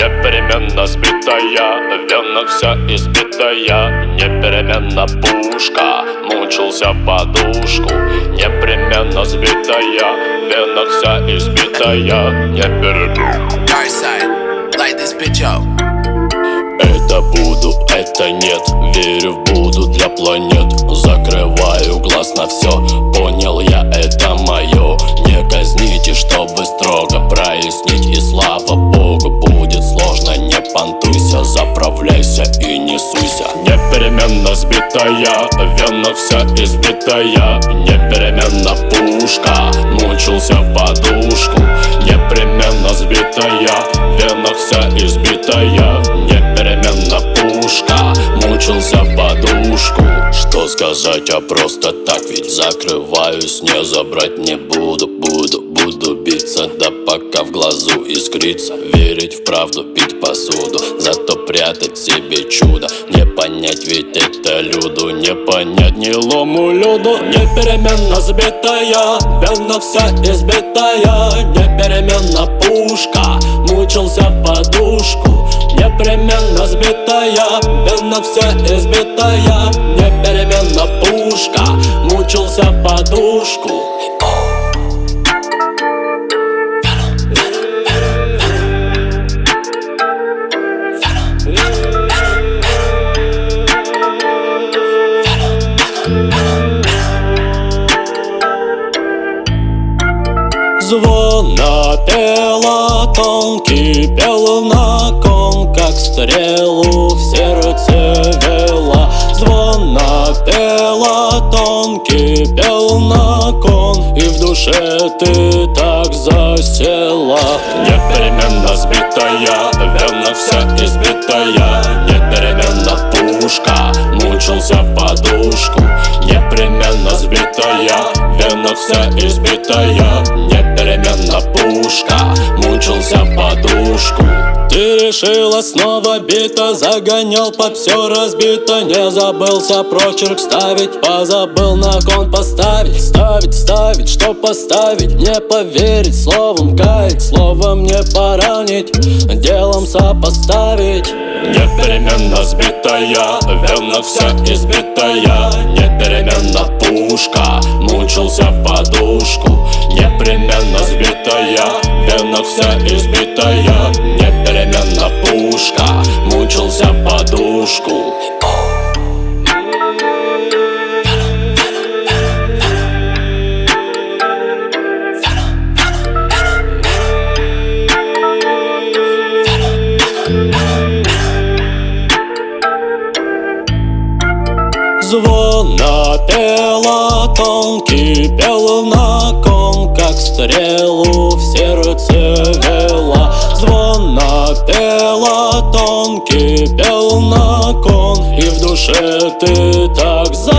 Непеременно сбитая, в венах вся избитая. Непеременно пушка, мучился в подушку. Непременно сбитая, в венах вся избитая. Непеременно. Light this bitch up. Это буду, это нет, верю в буду для планет. Закрываю глаз на все, понял я, это мое. Не казните, чтобы строго прояснить, и слава богу, будет сложно. Не понтуйся, заправляйся и не суйся. Непеременно сбитая, в венах вся избитая. Непеременно пушка, мучился в подушку. Непременно сбитая, в венах вся избитая. Непеременно пушка, мучился в подушку. Что сказать, а просто так, ведь закрываюсь, не забрать не буду. Буду биться, да пока в глазу искрится. Верить в правду, пить посуду, зато прятать себе чудо. Не понять, ведь это люду, не понять нелому люду. Непеременно сбитая, в венах вся избитая. Непеременно пушка, мучился в подушку. Непременно сбитая, в венах вся избитая. Непеременно пушка, мучился в подушку. Звон напела, тонкий пел на кон, как стрелу в сердце вела. Звон напела, тонкий пел на кон, и в душе ты так засела. Непеременно сбитая, в венах вся избитая. Непеременно пушка, мучился в подушку. Непременно сбитая, в венах вся избитая. Непеременно пушка, мучился в подушку. Ты решила снова бито, загонял под все разбито. Не забылся прочерк ставить, позабыл на кон поставить. Ставить, что поставить, не поверить, словом каять, словом не поранить, делом сопоставить. Непеременно сбитая, в венах вся избитая. Непеременно пушка, мучился в подушку. Непременно сбитая, в венах вся избитая. Непеременно пушка, мучился в подушку. Звон напела, тонкий пел на кон, как стрелу в сердце вела. Звон напела, тонкий пел на кон, и в душе ты так